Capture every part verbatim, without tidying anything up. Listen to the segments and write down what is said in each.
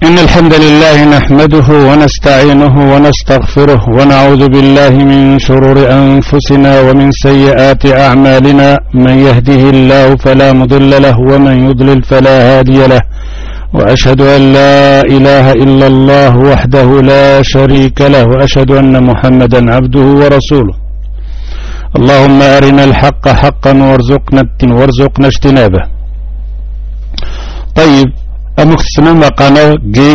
إن الحمد لله نحمده ونستعينه ونستغفره ونعوذ بالله من شرور أنفسنا ومن سيئات أعمالنا. من يهده الله فلا مضل له ومن يضلل فلا هادي له، وأشهد أن لا إله إلا الله وحده لا شريك له، وأشهد أن محمدا عبده ورسوله. اللهم أرنا الحق حقا وارزقنا وارزقنا اجتنابه. طيب، أمكسنا مقانا جي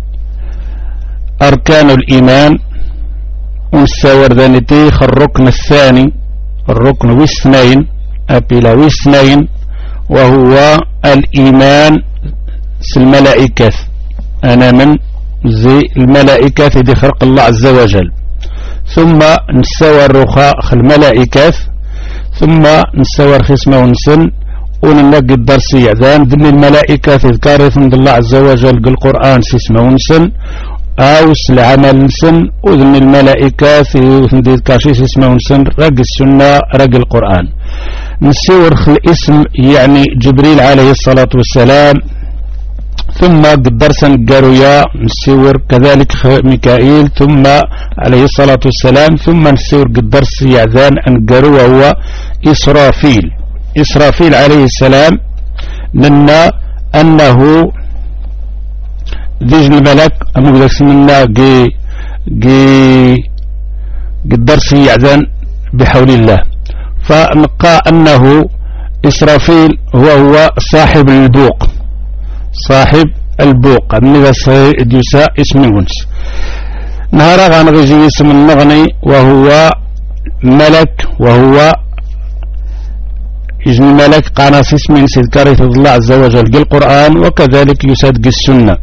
أركان الإيمان ونساور ذانتي الركن الثاني، الركن واثنين أبلا واثنين، وهو الإيمان الملائكة. أنا من زي الملائكة دي خلق الله عز وجل، ثم نساور رخاء الملائكة، ثم نساور خصمة ونسن وننقي الدرس يعذان ذن الملائكة تذكار عند الله عز وجل بالقرآن سيسمة ونسن أو العمل نسن، وذن الملائكة تذكار سيسمة ونسن رق السنة رق القرآن. نسور الاسم يعني جبريل عليه الصلاة والسلام، ثم درسا قرويا نسور كذلك ميكائيل ثم عليه الصلاة والسلام، ثم نسور درس يعذان أن قروى هو إسرافيل. إسرافيل عليه السلام منا أنه ذيج الملك أمودك منا جي جي الدرس يعذان بحول الله، فنقى أنه إسرافيل هو هو صاحب البوق، صاحب البوق من ديساء اسم الونس. نهارا غنغيجي اسم النغني وهو ملك، وهو اسم الملك قاناس اسم سذكاره الله عز وجل بالقرآن، وكذلك يصدق السنة.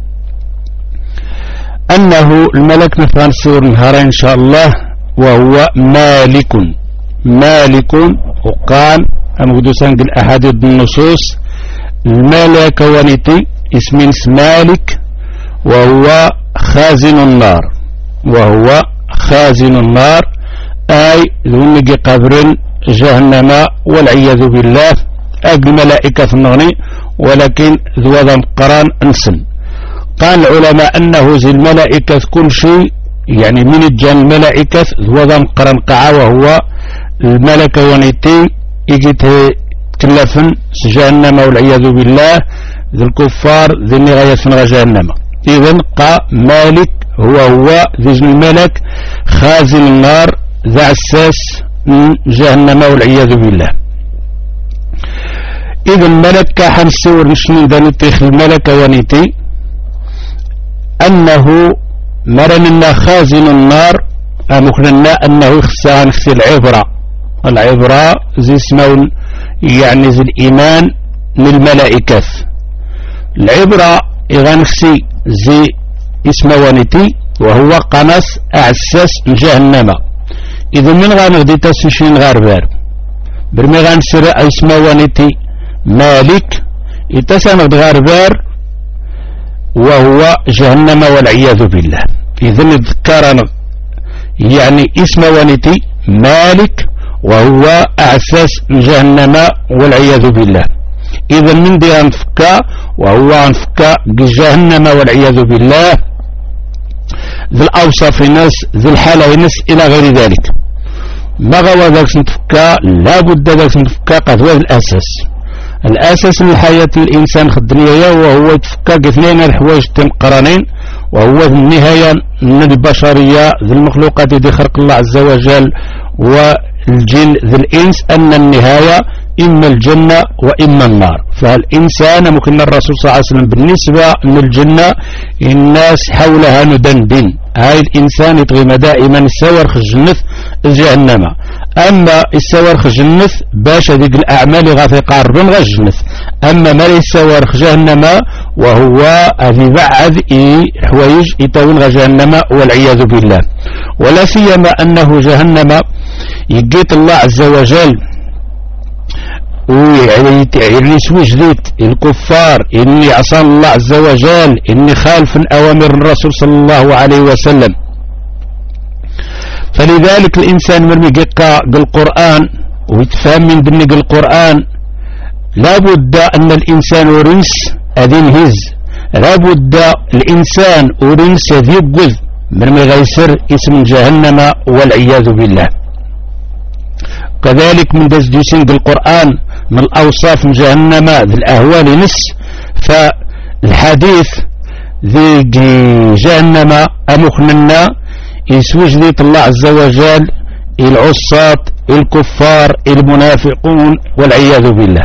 أنه الملك نفان سور نهارا إن شاء الله، وهو مالك مالك وقال أمقدوسان قل أحاديث النصوص الملك ونتي اسم مالك، وهو خازن النار، وهو خازن النار أي ذو قبر جهنم والعياذ بالله. أجل ملائكة النغني ولكن ذو ذن قران انسن. قال العلماء أنه زي الملائكة كل شيء، يعني من الجن الملائكة ذو ذن قران قعا، وهو الملك ونتي إجت تلفن جهنم والعياذ بالله ذي الكفار ذي النغاية في جهنم. إذن قا مالك هو هو ذي الملك خازن النار ذا عساس جهنم والعياذ بالله. إذا الملك حنسور نشنو ذانيتيخ الملك ونيتي أنه مرننا خازن النار، أمكننا أنه خسان في العبرة. العبرة زي اسمون يعني زي الإيمان للملائكة. العبرة إغانسي زي اسم ونيتي وهو قناص أعساس جهنم. إذا من غانغدي تسوشين غاربار برمي غانسر اسم ونيتي مالك يتسند غاربار وهو جهنم والعياذ بالله. إذا نذكرنا يعني اسم ونيتي مالك وهو أعساس جهنم والعياذ بالله. إذا من دي أنفكا وهو أنفكا جهنم والعياذ بالله، ذي الأوصاف ناس ذي الحالة ناس إلى غير ذلك. ما غوى ذاك نتفكا لابد ذاك نتفكا قد هو الأساس، الأساس من حياة الإنسان الدنيا، وهو يتفكا اثنين الحوايج تمقرنين، وهو النهاية من البشرية ذي المخلوقات ذي خلق الله عز وجل والجن ذي الإنس، أن النهاية إما الجنة وإما النار. فالإنسان ممكن الرسول صلى الله عليه وسلم بالنسبة للجنة الناس حولها ندندن، هاي الإنسان يتغيم دائما السور خجنث جهنم. أما السور خجنث باش ذيك الأعمال غاثي قاربن غجنث، أما ما السور خجهنم وهو هذي بعد حوايج يتون غجهنم والعياذ بالله. ولا سيما أنه جهنم يجيت الله عز وجل ويعني سوي جديد الكفار إني عصى الله عز وجل، إني خالف أوامر الرسول صلى الله عليه وسلم. فلذلك الإنسان من يقرأ القرآن ويتفهم من دنيا القرآن لابد أن الإنسان ورنس أذن هز لابد الإنسان أورنس يقذ من مغيسر اسم جهنم والعياذ بالله. كذلك من دزدوسين القرآن من الأوصاف من جهنم ذي الأهوال نس، فالحديث ذي جهنم أمخننا يسوج ذي الله عز وجل العصاة الكفار المنافقون والعياذ بالله.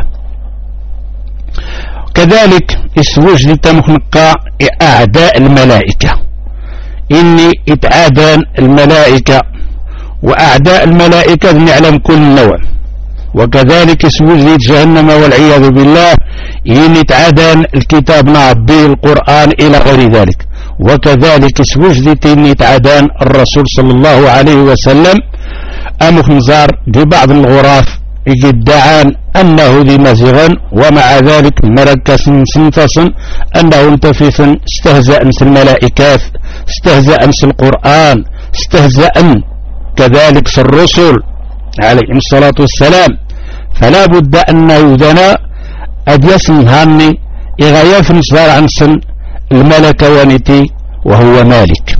كذلك يسوج ذي تمخنقا أعداء الملائكة، إني اتعادان الملائكة وأعداء الملائكة نعلم كل نوع. وكذلك يسوج ذي جهنم والعياذ بالله إني اتعادان الكتاب نعبي القرآن إلى غير ذلك. وكذلك يسوج ذي تيني اتعادان الرسول صلى الله عليه وسلم أمخ نزار ببعض الغراف يدعان أنه ذي مزغا، ومع ذلك مركز سنفصن أنه انتفث استهزأ مثل الملائكات، استهزأ مثل القرآن، استهزأ كذلك الرسل عليهم الصلاة والسلام. فلا بد أن يذنى أديسن هاني إغاياف نصدار عن سن الملك ونتي وهو مالك.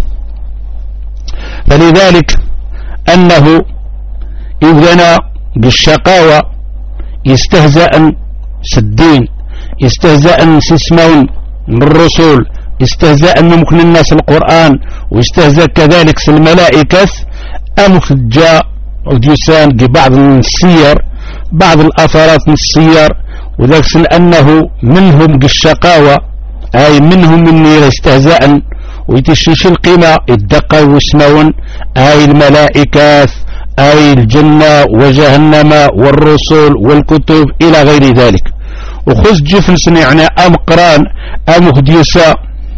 فلذلك أنه يذنى بالشقاوة، يستهزأ سدين، يستهزأ سسمون من الرسول، يستهزأ ممكن الناس القرآن، ويستهزأ كذلك الملائكة. أمخ جاء وديسان ببعض السير، بعض الأثارات من السير، وذلك لأنه منهم بالشقاوة، أي منهم من يستهزأ ويتشيش القيمة الدقة واسمون، أي الملائكة، أي الجنة وجهنم والرسل والكتب إلى غير ذلك. وخذ جفنس يعني أمقران أمخديسا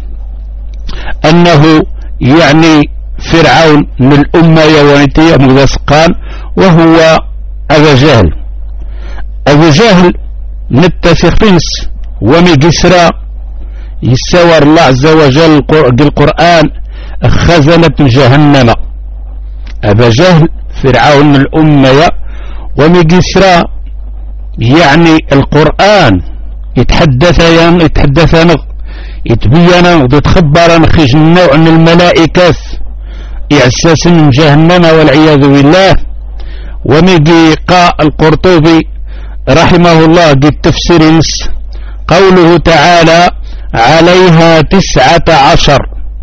أنه يعني فرعون من الأمة يوانتي أمغدسقان، وهو أبا جهل. أبا جهل نتفق فنس ومجسرا يسور الله عز وجل بالقرآن خزنة جهنم. أبا جهل فرعون من الأمة ومجسرا يعني القرآن يتحدث يتحدث يتبين ويتخبر خيج النوع من الملائكة إعساس من جهنم والعياذ بالله. ومجي قاء القرطبي رحمه الله بالتفسير قوله تعالى عليها تسعة عشر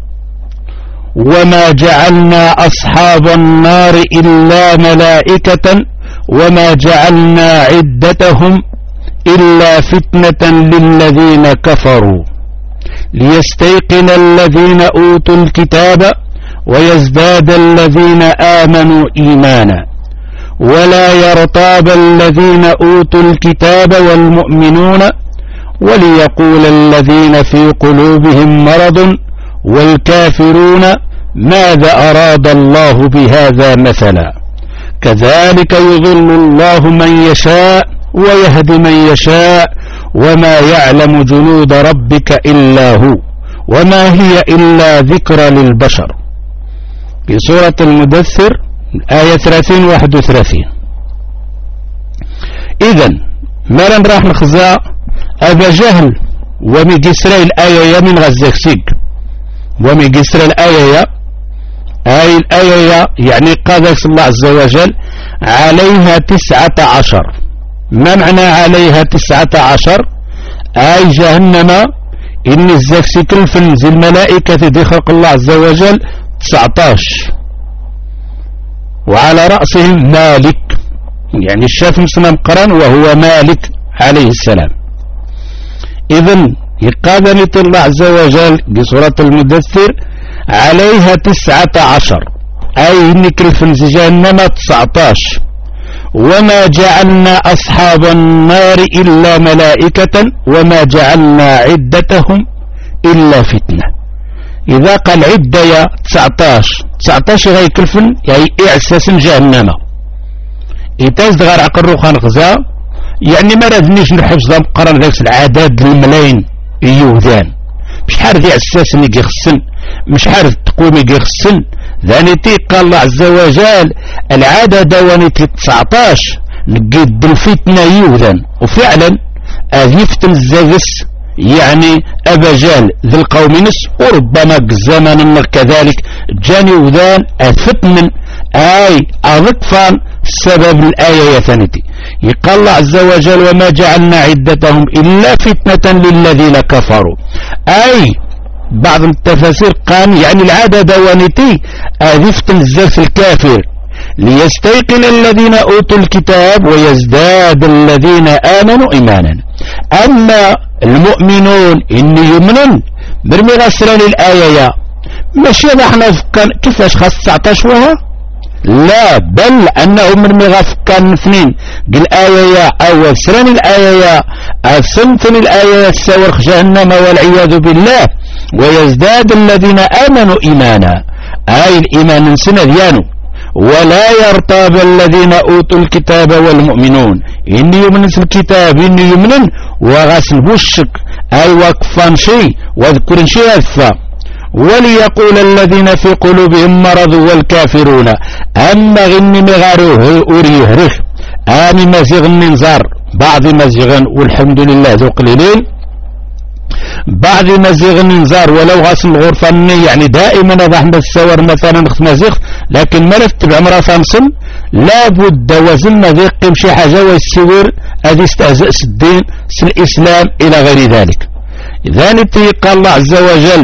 وما جعلنا أصحاب النار إلا ملائكة وما جعلنا عدتهم إلا فتنة للذين كفروا ليستيقن الذين أوتوا الكتاب ويزداد الذين آمنوا إيمانا ولا يرتاب الذين أوتوا الكتاب والمؤمنون وليقول الذين في قلوبهم مرض والكافرون ماذا أراد الله بهذا مثلا كذلك يضل الله من يشاء ويهدي من يشاء وما يعلم جنود ربك إلا هو وما هي إلا ذكرى للبشر. في سورة المدثر آية ثلاثين واحد وثلاثين. إذن مرن راح نخزاء أبا جهل ومجسر الآية من غزاكسيك ومجسر الآية هاي الآية يعني قال الله عز وجل عليها تسعة عشر. ما معنى عليها تسعة عشر؟ أي جهنم إن الزاكسي كلفن زي الملائكة دي خلق الله عز وجل تسعتاش وعلى رأسهم مالك يعني الشاف مسلم قرن وهو مالك عليه السلام. إذن يقابل الله عز وجل بسورة المدثر عليها تسعة عشر أي إن كلفن زي جهنم تسعتاش وما جعلنا أصحاب النار إلا ملائكة وما جعلنا عدتهم إلا فتنة. إذا قال عدة يا تسعتاش تسعتاش غير كلفن يعني إعساس جهنم إتاز غير عقل روخان غزاء يعني ما رادنيش نحفظ مقرن ذاك العدد الملايين يوذان مش عارف إعساس نيجي خصن مش عارف تقومي يخصن ذانيتي قال الله عز وجل العدد ونتي تسعتاش نقيد الفتنة يوذن وفعلا أذ يفتن الزاجس يعني أبا جهل ذي القوم نس، وربما الزمن كذلك جاني وذان أثتمن أي أضكفان سبب الآية ثانيتي. يقال الله عز وجل وما جعلنا عدتهم إلا فتنة للذين كفروا، أي بعض التفاسير قال يعني العادة دوانتي أذفت الزف الكافر ليستيقن الذين أوتوا الكتاب ويزداد الذين آمنوا إيمانا. أما المؤمنون إني يمنن برمي غسران الآية ماشي احنا فكان كيفاش خاص تسعطاش وها، لا بل أنه مرمي غفكان اثنين قل الآية أو سران الآية أسنتن الآية سورخ جهنم والعياذ بالله. ويزداد الذين آمنوا إيمانا، أي الإيمان نسنا ديانو. ولا يرتاب الذين أوتوا الكتاب والمؤمنون، إني يمن في الكتاب إني يمن وغسل بوشك أي وكفان شيء واذكر شيء أثفى. وليقول الذين في قلوبهم مرض والكافرون أما غني مغاروه أريهره آمي مزيغ النظار بعض مزيغا والحمد لله ذو قليلين بعض مزيغ النظار ولو غاسل الغرفة يعني دائما هذا احنا السور مثلا اخت مزيغ، لكن ما نتبع مرة فانصم لابد وزلنا ذيق شي حاجة ويسيور هذه استهزاء الدين الإسلام إلى غير ذلك. إذا نتي قال الله عز وجل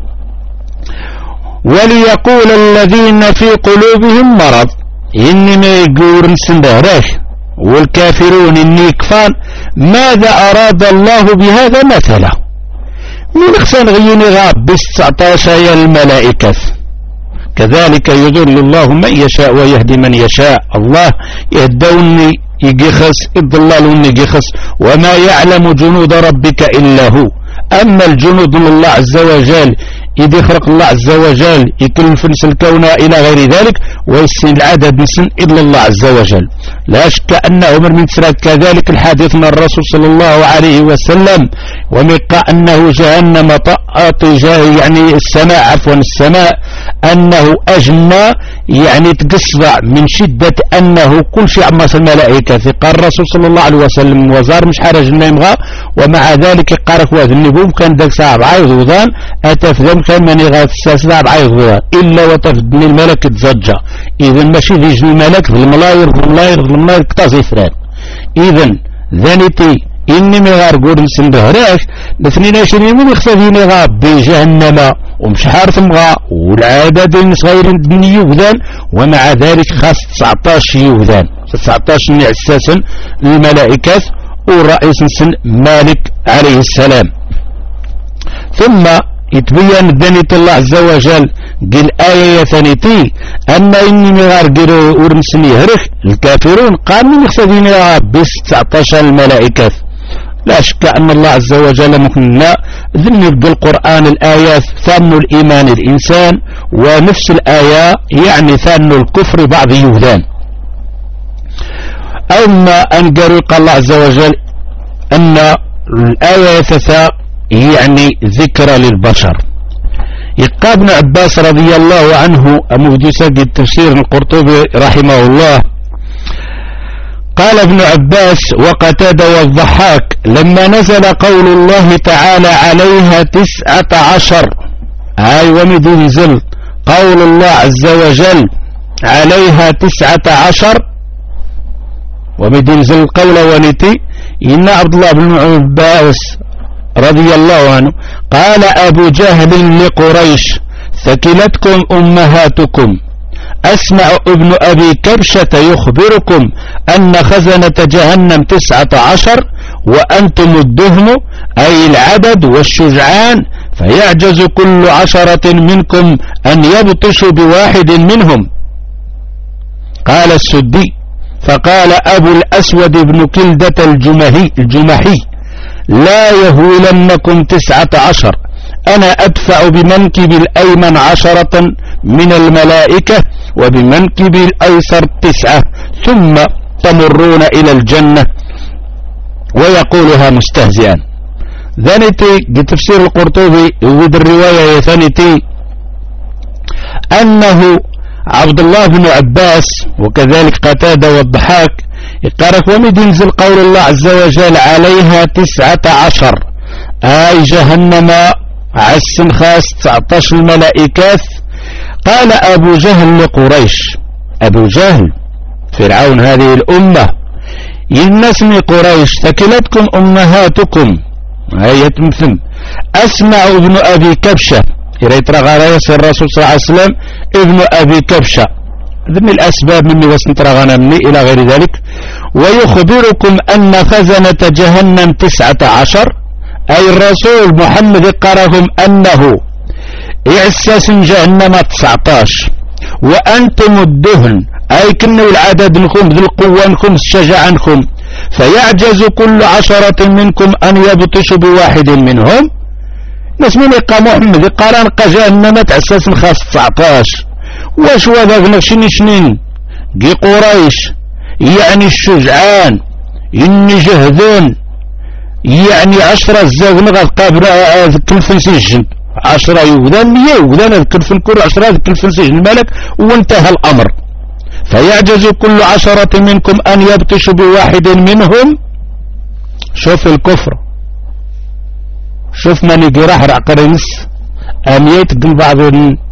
وليقول الذين في قلوبهم مرض إني ما يقول نسندهراش والكافرون إني يكفان ماذا أراد الله بهذا مثلا. من خسان غيني غاب بالتسعطاش يا الملائكة كذلك يضل الله من يشاء ويهدي من يشاء. الله يهدوني يجخس الضلال يجخس وما يعلم جنود ربك إلا هو. أما الجنود من الله عز وجل إذا يخرق الله عز وجل يكلف نس الكون إلى غير ذلك ويسن العدد نسن إلا الله عز وجل. لا شك أنه من سراد كذلك الحديث من الرسول صلى الله عليه وسلم ومقا أنه جهنم طأط يعني السماء عفوا السماء أنه أجنى يعني تقصع من شدة أنه كل شيء عماس الملائكة. قال الرسول صلى الله عليه وسلم وزار مش حرج النمغة ومع ذلك قارك وهذا النبوم كان ذاك ساعة بعيض وضان أتفذم كان من يغاث الساعة بعيض وضان إلا وتفدني الملك تزجى. إذن ماشي ذي الملك ذي الملاير ذي الملاير ذي الملاير كتازي فران. إذن ذانيتي إني مغار قول نسندهراش الاثنين عشرين من يخصدين غاب بجهنم ومش حارث مغا والعدد صغير من يوذان ومع ذلك خاص تسعطاش يوذان تسعطاش من أساسا الملائكة والرئيس نسن مالك عليه السلام. ثم يتبين دنية الله عز وجل قل آية ثانيتي أما إني مغار قلوا ورمسني هرخ الكافرون قال من يخصدين غاب بس تسعطاش الملائكة. لا شك أن الله عز وجل مكننا ذنب بالقرآن الآيات ثان الإيمان الإنسان ونفس الآية يعني ثان الكفر بعض يهدان. أما أن قال الله عز وجل أن الآية ثلاثة يعني ذكرى للبشر. يقال ابن عباس رضي الله عنه مهدسة التفسير القرطبي رحمه الله قال ابن عباس وقتادة والضحاك لما نزل قول الله تعالى عليها تسعة عشر هاي ومد ينزل قول الله عز وجل عليها تسعة عشر ومد ينزل قول ونتي إن عبد الله بن عباس رضي الله عنه قال أبو جهل لقريش ثكلتكم أمهاتكم أسمع ابن أبي كبشة يخبركم أن خزنة جهنم تسعة عشر وأنتم الدهن أي العدد والشجعان فيعجز كل عشرة منكم أن يبطشوا بواحد منهم. قال السدي فقال أبو الأسود بن كلدة الجمهي, الجمحي لا يهولنكم تسعة عشر أنا أدفع بمنكب الأيمن عشرة من الملائكة وبمنكب الأيسر تسعة ثم تمرون إلى الجنة ويقولها مستهزئا. ذانتي تفسير القرطبي ود الرواية ثانيتي أنه عبد الله بن عباس وكذلك قتادة والضحاك يقارك ومد ينزل قول الله عز وجل عليها تسعة عشر اي جهنم عسن خاص تسعطاش الملائكات. قال ابو جهل لقريش، ابو جهل فرعون هذه الامة، ينسمي قريش ثكلتكم امهاتكم، هي تمثل اسمع ابن ابي كبشة، يريد رغايس الرسول صلى الله عليه وسلم ابن ابي كبشة، ذم الاسباب مني وسنترغانا مني الى غير ذلك. ويخبركم ان خزنة جهنم تسعة عشر، اي الرسول محمد قرهم انه يعساس جهنم تسعطاش، وانتم الدهن، اي كنو العدد نكم ذو القوة نكم الشجاعة نكم، فيعجز كل عشرة منكم ان يبطش بواحد منهم. ناس من يقى محمد قران قا جهنم تعساس خاص تسعطاش، واش وذاك نفشني شنين قي قريش يعني الشجعان إني جهدون، يعني عشرة الزاغن غاد قابل كلفن سجن، عشرة يوذان مية يوذان كلفن كل عشرة كلفن سجن الملك، وانتهى الأمر. فيعجز كل عشرة منكم أن يبطش بواحد منهم. شوف الكفر، شوف من يجي راح رعقرنس أميت قل بعض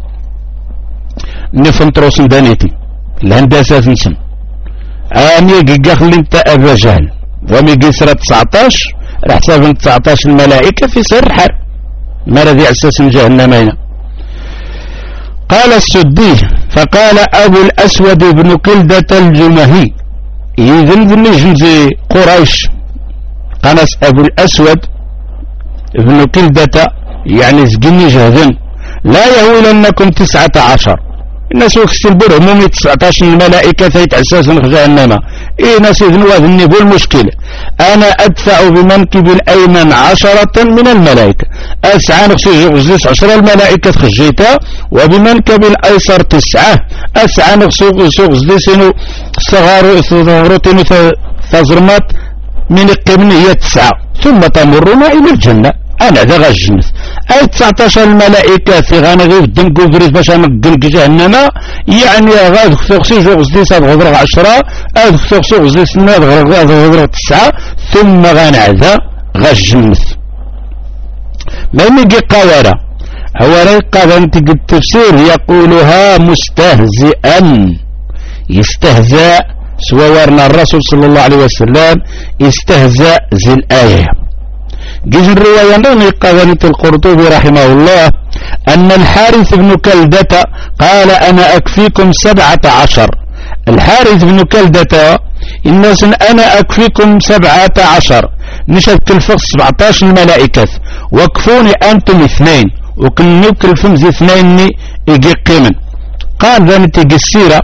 نفنتروس دانيتي الهندسة نسم أمي يجي خلي انت أبا جهل، ومي قسرة تسعطاش راح سافن تسعطاش الملائكة في سر حر ما رضي أساس جهنمين. قال السدي فقال أبو الأسود بن كلدة الجمهي، إذن بن زي قريش قناس أبو الأسود بن كلدة يعني زقني جهدن، لا يهولنكم تسعة عشر. الناس يكسبوا همومي تسعطاش الملائكة فيتعساس جهنم. إيه ناس يذنوا هذا النبو المشكلة، أنا أدفع بمنكب الأيمن عشرة من الملائكة، أسعى نخشي غزلس عشرة الملائكة خجيتها، وبمنكب الأيسر تسعة، أسعى نخشي غزلسين صغار ثغرتين تزرمات من القمن هي تسعة، ثم تمرون إلى الجنة. أنا ذا غجنث أي تسعطاش الملائكة في غانغي الدم كوفريز باش نقلق جهنم، يعني غاد خصوصي جو غزلي صاد غضرغ عشرة، غاد خصوصي غزلي سنة غاد غضرغ تسعة، ثم غانعذا غجنث. ما يميقي قوارا أولا قادنت التفسير يقولها مستهزئا، يستهزأ سوى ورنا الرسول صلى الله عليه وسلم استهزأ زي الآية. جيز الرواية نغني قادنت القرطبي رحمه الله أن الحارث بن كلدة قال أنا أكفيكم سبعة عشر. الحارث بن كلدة الناس أنا أكفيكم سبعة عشر، نشد كلفق سبعتاش الملائكة، وكفوني أنتم اثنين، وكن نكل فمز اثنين يجي قيمن. قال ذلك يجي السيرة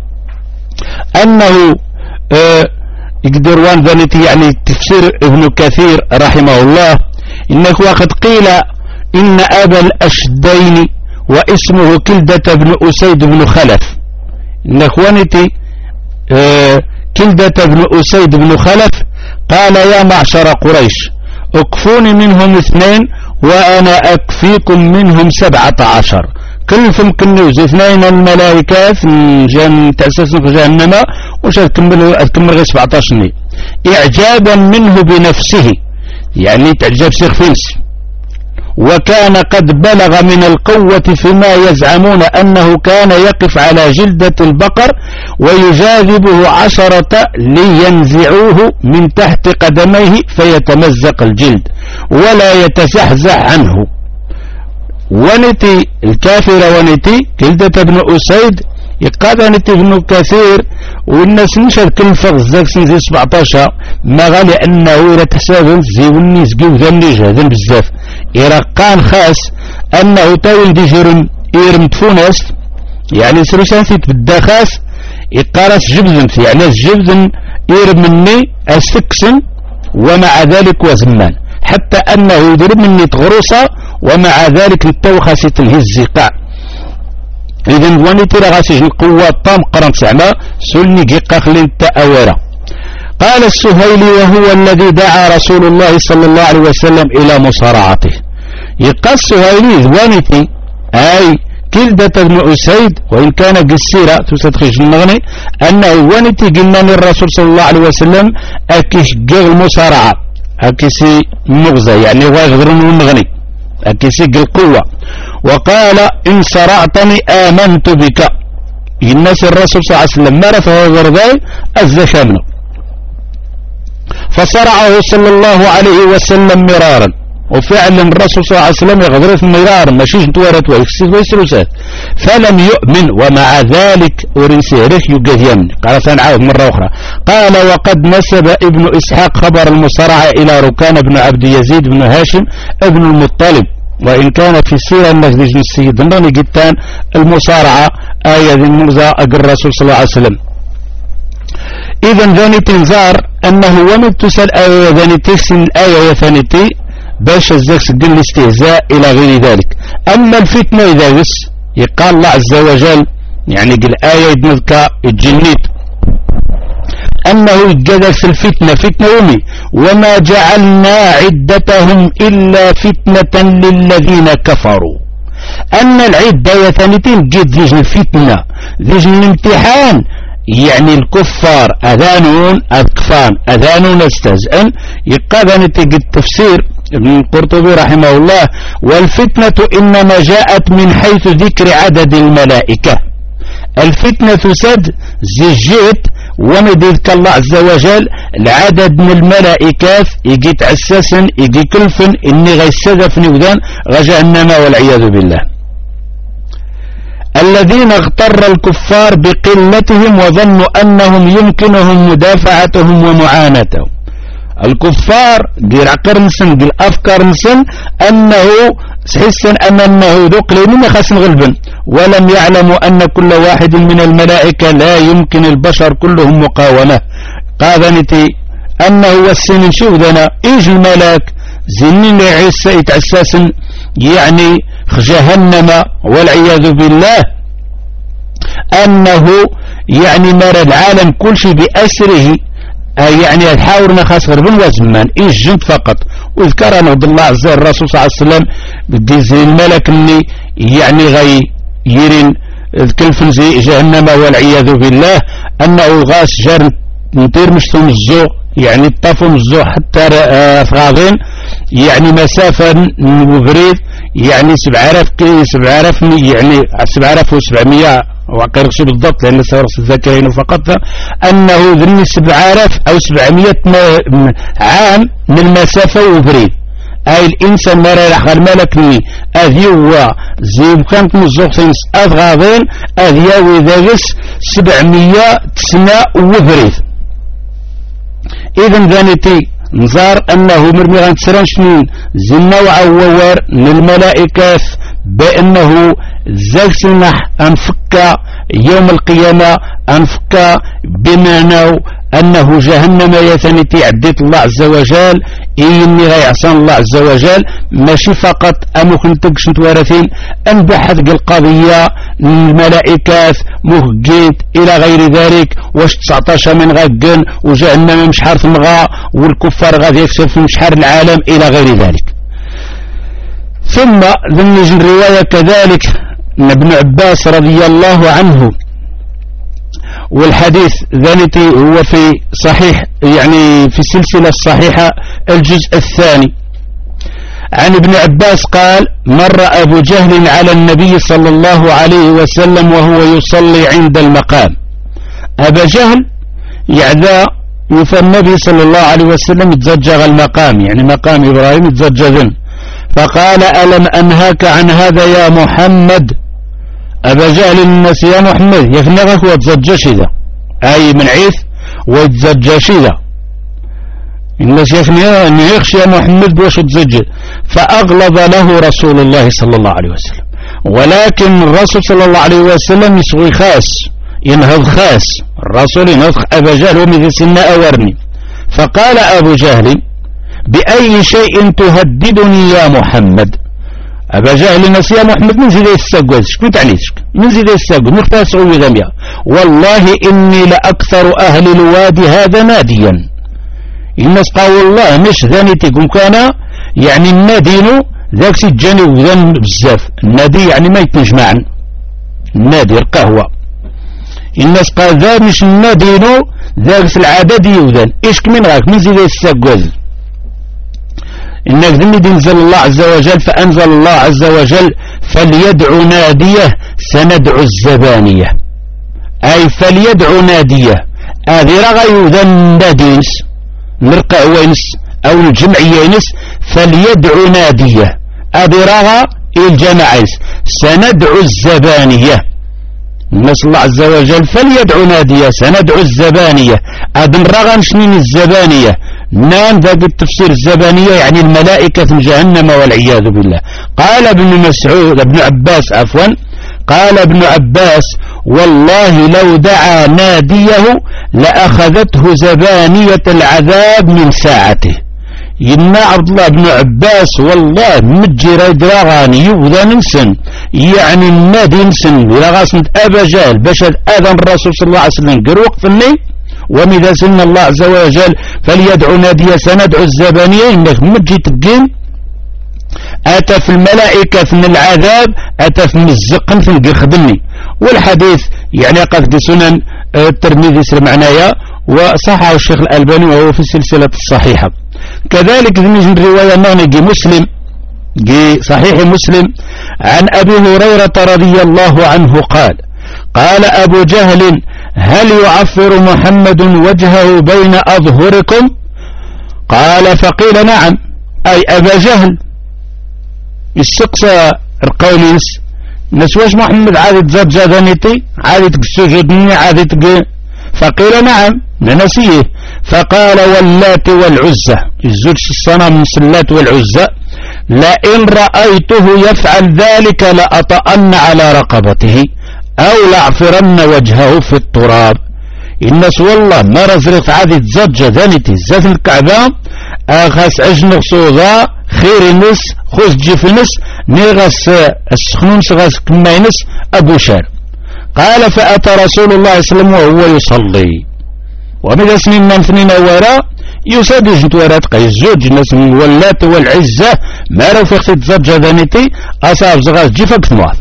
أنه آه يقدر وان ذلك يعني تفسير ابن كثير رحمه الله إنك وقد قيل إن أبا الأشدين واسمه كلدة بن أسيد بن خلف، إنك وانتي آه كلدة بن أسيد بن خلف قال يا معشر قريش اكفوني منهم اثنين وأنا أكفيكم منهم سبعة عشر. كلفهم كنوز اثنين الملائكات جان تأسسن في جهنم وش تكمل تكمل غير سبعتاش ني، إعجابا منه بنفسه يعني تعجب شيخ فينس، وكان قد بلغ من القوة فيما يزعمون أنه كان يقف على جلدة البقر ويجاذبه عشرة لينزعوه من تحت قدميه فيتمزق الجلد ولا يتزحزح عنه. ونتي الكافر ونتي كلدة بن أسيد يقال نتي ابن كثير والناس نشر كل فغز ذاك سنزي سبعتاشر ما غالي أنه إلى تحسابهم زي والنيس قيو ذني جهدن بزاف إرقان خاص أنه تاول دي جرم إيرم تفونس يعني سرسان فيت بالداخاس يقارس جبذن في يعني جبذن إيرم مني أسكسن ومع ذلك وزمان حتى أنه يضرب مني تغرصة ومع ذلك التوخسة الهزقاء. إذن ونتي رغاسج القوة طام قرن سعما سلني جيقا خلين تأورا. قال السهيلي وهو الذي دعا رسول الله صلى الله عليه وسلم إلى مصارعته. يقى السهيلي ونتي أي كلدة بن أسيد وإن كان قسيرة تستخرج المغني أنه ونتي قلنا للرسول صلى الله عليه وسلم أكش جغ المصارعة أكيسي مغزى يعني ويغدرون ونغني أكيسي القوة. وقال إن صرعتني آمنت بك. الناس الرسول صلى الله عليه وسلم مرث وغرباي الزخامنه، فصرعه صلى الله عليه وسلم مرارا. وفعلا الرسول صلى الله عليه وسلم يغضرف مرارا ماشي نتوارت ويكسيد ويسروسات، فلم يؤمن. ومع ذلك ورنسيرك يقاد يمن. قال سنعاود مرة أخرى. قال وقد نسب ابن إسحاق خبر المصارعة إلى ركان بن عبد يزيد بن هاشم ابن المطلب، وإن كان في السيرة المجد السيد نراني جتان المصارعة آية المغزى أقر الرسول صلى الله عليه وسلم. إذن ذاني تنظار أنه ومن تسأل آية ذاني تكسن الآية ثانيتي باش الزكس قل الاستهزاء إلى غير ذلك. أما الفتنة إذا بس يقال الله عز وجل يعني قل آية يدنذك الجنيت أنه يجدس الفتنة فتنة أمي وما جعلنا عدتهم إلا فتنة للذين كفروا. أن العدة يثانيتين جد ذيجن الفتنة ذيجن الامتحان، يعني الكفار أذانون أذكفان أذانون استهزئا. يقال نتيجة التفسير ابن القرطبي رحمه الله والفتنة إنما جاءت من حيث ذكر عدد الملائكة. الفتنة سد زجيت ومديذك الله عز وجل العدد من الملائكات يجي تعساسا يجي كلفا إني غيستذفني وذان غجهنم والعياذ بالله. الذين اغتر الكفار بقلتهم وظنوا أنهم يمكنهم مدافعتهم ومعاناتهم. الكفار قير قرنسن قير أفكار نسن أنه سحسن أنه ذوق لين خاص غلبا، ولم يعلموا أن كل واحد من الملائكة لا يمكن البشر كلهم مقاومة. قاذنتي أنه والسن شو ذنا إيج الملاك زنين عيسى يتعساسن يعني جهنم والعياذ بالله، أنه يعني مر العالم كل شيء بأسره، يعني الحاورنا خاص غربون وزمان إيش جنت فقط. وذكر أن عبد الله عز الرسول صلى الله عليه وسلم بدي زي الملك اللي يعني غي يرين الكلفن زي جهنم والعياذ بالله، أنه غاس جار نطير مشتم الزو يعني الطفم الزو حتى أفغاضين يعني مسافة مبريد يعني سبع آلاف سبع آلاف يعني سبع آلاف وسبعمية وقير شيء بالضبط لأن سورس الذكرين فقط، أنه ذني سبع آلاف أو سبعمية عام من المسافة وبريد. أي الإنسان مرة رح الملك أذي هو زي كانت مزوقتين أفغاضين أذي وذاقس سبعمية تسنة وبريد. إذن ذانتي نظار أنه مرمي غان تسران شنين زنا وعوار للملائكة بأنه زاكس النح أنفك يوم القيامة أنفك بمعنى أنه جهنم يثنتي عديت الله عز وجل إني غيعصان الله عز وجل ماشي فقط أمكن تقش نتوارثين أن بحث القضية الملائكات مهجيت إلى غير ذلك واش تسعطاش من غقن وجهنم مش حارث مغا والكفار غادي يكسب في مشحار العالم إلى غير ذلك. ثم ذنج الرواية كذلك ابن عباس رضي الله عنه، والحديث ذانتي هو في صحيح يعني في السلسلة الصحيحة الجزء الثاني. عن ابن عباس قال مر أبو جهل على النبي صلى الله عليه وسلم وهو يصلي عند المقام. أبا جهل يعدى يوفى النبي صلى الله عليه وسلم يتزجغ المقام يعني مقام إبراهيم يتزجغن، فقال ألم أنهاك عن هذا يا محمد؟ أبا جهل الناس يا محمد يفنغك وتزجش ذا أي من عيث وتزجش ذا الناس يفنغك أن يخشى يا محمد بوش تزجل، فأغلظ له رسول الله صلى الله عليه وسلم. ولكن الرسول صلى الله عليه وسلم يسوي خاص ينهض خاص الرسول ينهض أبا جهل ومثل سنة أورني. فقال أبو جهل بأي شيء تهددني يا محمد؟ أبا جهل ناس يا محمد من زيد يستقوذ شكو تعنيشك من زيد يستقوذ مختاس عوي غمية والله إني لأكثر أهل الوادي هذا ناديا. الناس قالوا والله مش ذاني تقوم كان يعني النادينو ذاك سجاني وذان بزاف النادي يعني ما يتنجمعن النادي القهوة. الناس قال ذا مش النادينو ذاك العدد يوذان إيش كمين غاك من زيد يستقوذ إنك ذني دينزل الله عز وجل فأنزل الله عز وجل فليدعو ناديه سندعو الزبانية، أي فليدعو ناديه هذه رغا يوذن نادينس نرقع وينس أو الجمعيينس فليدعو ناديه هذه رغا الجماعيس سندعو الزبانية نسأل الله عز وجل فليدعو ناديه سندعو الزبانية هذا رغا شنين الزبانية نام ذاك التفسير الزبانية يعني الملائكة في جهنم والعياذ بالله. قال ابن مسعود ابن عباس عفوا قال ابن عباس والله لو دعا ناديه لأخذته زبانية العذاب من ساعته. ينا عبد الله بن عباس والله مجرى دراغاني وذا ننسن يعني النادي ننسن لغاسنة أبا جهل باش أذن الرسول صلى الله عليه وسلم قروق فني ومذا سن الله عز وجل فليدعو ناديه سندعو الزبانية إنك مجي تقين أتى في الملائكة في العذاب أتى في مزقن في القرخدني. والحديث يعني قد سنن الترمذي سر معنايا وصححه الشيخ الألباني وهو في السلسلة الصحيحة. كذلك ذنجي الرواية نانجي مسلم جي صحيح مسلم عن أبي هريرة رضي الله عنه قال قال أبو جهل هل يعفر محمد وجهه بين أظهركم؟ قال فقيل نعم أي أبا جهل السقسى القوليس نسواش محمد عادي تزاد جادانيتي عادي تكسجدني عادي تك فقيل نعم ننسيه فقال واللات والعزة الزوج الصنم السلات والعزة لئن رأيته يفعل ذلك لأطأن على رقبته أو لأعفرن وجهه في التراب. الناس والله ما رزرت عادي تزاد جادانيتي زاد الكعبة أغاس عجن صوضا خير النس خوز جيف النس نيغاس السخنون سغاس كما ينس أبو شار. قال فأتى رسول الله صلى الله عليه وسلم وهو يصلي ومن سنين من سنين وراء يساد جنتوارات قي الزوج ناس من واللات والعزة ما رو في اختي تزاد جادانيتي أصاب زغاس جيفك ثمار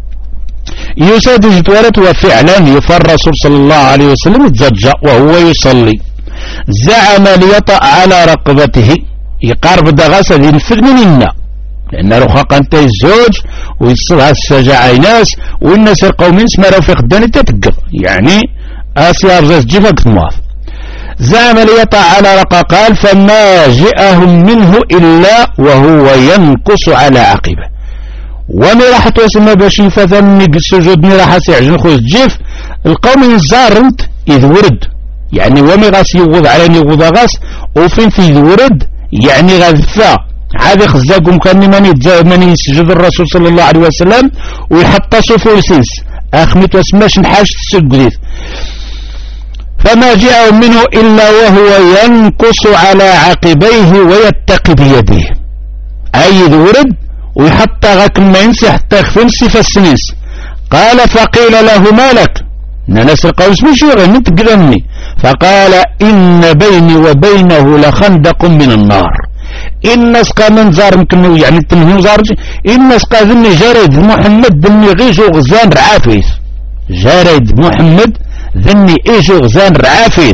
يساد جنتوارات وفعلا يفر الرسول صلى الله عليه وسلم يتزجأ وهو يصلي زعم ليطأ على رقبته يقارب دغاسة ذي الفرمننا لأن رخاق أنت الزوج ويصلها السجاعة ناس والناس القومين سماروا في خداني تتقر يعني أصلا رزاز جيفك ثمار زعم ليطأ على رقا قال فما جئهم منه إلا وهو ينقص على عقبه ومي راح توسم باشي فثني بالسجود مي راح سيعجن خوز جيف القوم الزارنت إذ ورد يعني ومي غاس يوض عليني يوض غاس وفين في إذ ورد يعني غذفا عادي خزاكم كان من يسجد الرسول صلى الله عليه وسلم ويحط صفو سنس أخمت واسماش نحاش تسجديث فما جاء منه إلا وهو ينقص على عقبيه ويتقي بيده أي إذ ورد ويحط غاك ما ينسي حتى يخفنسي فالسنيس. قال فقيل له ما لك ناس القوس مش يغني نتقدمني فقال إن بيني وبينه لخندق من النار. إن سقى من زار يمكن يعني التنهي زارج إن سقى ذني جارد محمد ذني غيجو غزان رعافيث جارد محمد ذني إيجو غزان رعافيث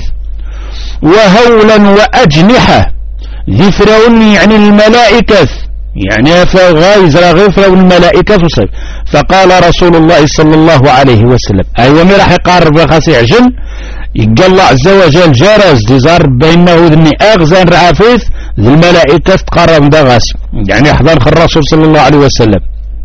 وهولا وأجنحة ذي فرعون يعني الملائكة يعني فغايز راغي فرعون الملائكة فصيب. فقال رسول الله صلى الله عليه وسلم أيوة مي راح يقارب خاصي عجن يقال الله عز وجل جرز لزار بينه ذني أغزان رعافيث ذي الملائكة تقرب دغاس يعني أحضان الرسول صلى الله عليه وسلم.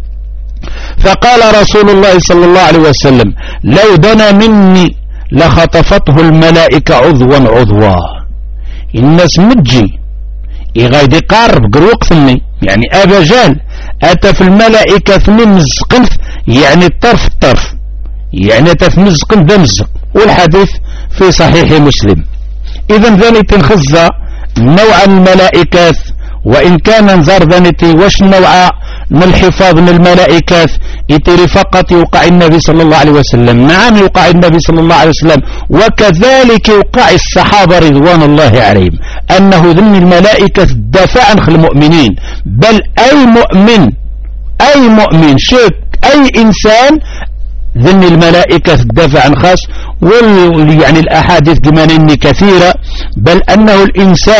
فقال رسول الله صلى الله عليه وسلم لو دنا مني لخطفته الملائكة عضوا عضوا. الناس مجي يغايد يقارب قروق ثني يعني أبا جهل أتى في الملائكة ثني مزقنف يعني الطرف الطرف يعني أتى في مزقنف ذا مزق. والحديث في صحيح مسلم. إذن ذني تنخزى نوع الملائكة وإن كان نزار ذنتي واش نوع من الحفاظ من الملائكة يتري فقط يوقع النبي صلى الله عليه وسلم. نعم يوقع النبي صلى الله عليه وسلم وكذلك يوقع الصحابة رضوان الله عليهم أنه ذن الملائكة تدافع عن المؤمنين بل أي مؤمن أي مؤمن شك أي إنسان ذن الملائكة تدافع عن خاص. وال يعني الأحاديث كمان كثيرة بل أنه الإنسان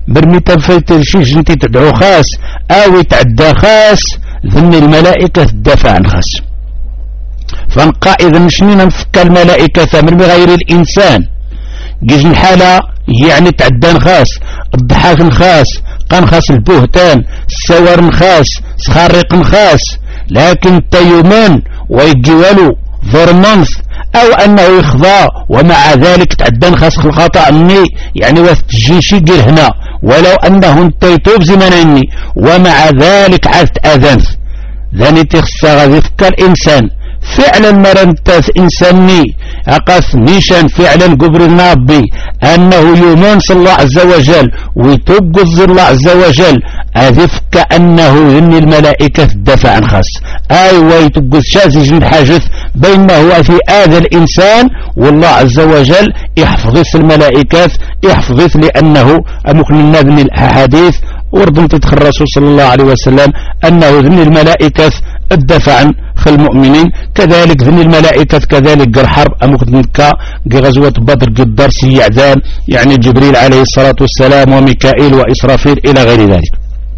برمي تفايت شي جنتي تدعو خاص او يتعدى خاص ذن الملائكة تدافع عن خاص. فنقا اذا شنين نفك الملائكة من غير الانسان جيج الحالة يعني تعدى خاص الضحاك خاص قان خاص البهتان السوار خاص سخارق خاص، لكن تيومان ويجيولو فورمانس او انه يخضع ومع ذلك تعدى خاص الخطأ اني يعني وتجيشي قيل هنا ولو انه انت يتوب زمانيني ومع ذلك عاد تأذنث ذاني تخصى غادي فكر الانسان فعلا مرنتاث انساني اقاس نيشان فعلا قبر النابي انه يؤمن الله عز وجل ويتوقف الله عز وجل اذف كأنه ذن الملائكة تدافع عن خاص اي ويتوقف شازج الحاجث بينما هو في هذا الانسان والله عز وجل يحفظ الملائكة يحفظ لانه مخلنا من الاحاديث وردم تدخل الرسول صلى الله عليه وسلم انه ذن الملائكة الدفع عن المؤمنين كذلك ذن الملائكة كذلك قر حرب أمكنك غزوة بدر قدر سيعذان يعني جبريل عليه الصلاة والسلام وميكائيل وإسرافيل إلى غير ذلك.